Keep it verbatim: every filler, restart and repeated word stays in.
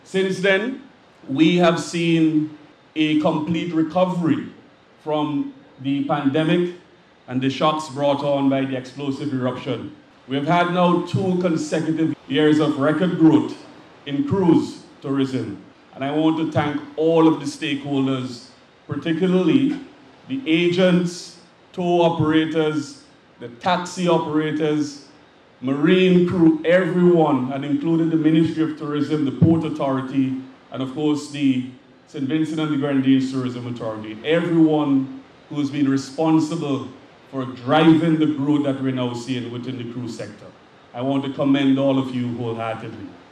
Since then, we have seen a complete recovery from the pandemic and the shocks brought on by the explosive eruption. We have had now two consecutive years of record growth in cruise tourism. And I want to thank all of the stakeholders, particularly the agents, tour operators, the taxi operators, marine crew, everyone, and including the Ministry of Tourism, the Port Authority, and of course the Saint Vincent and the Grenadines Tourism Authority. Everyone who has been responsible for driving the growth that we're now seeing within the cruise sector. I want to commend all of you wholeheartedly.